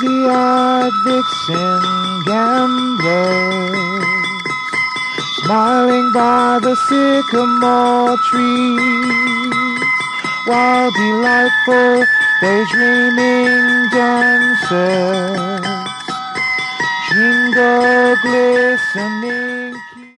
rosy-eyed vixen gamblers, smiling by the sycamore trees, while delightful daydreaming dancers jingle glistening.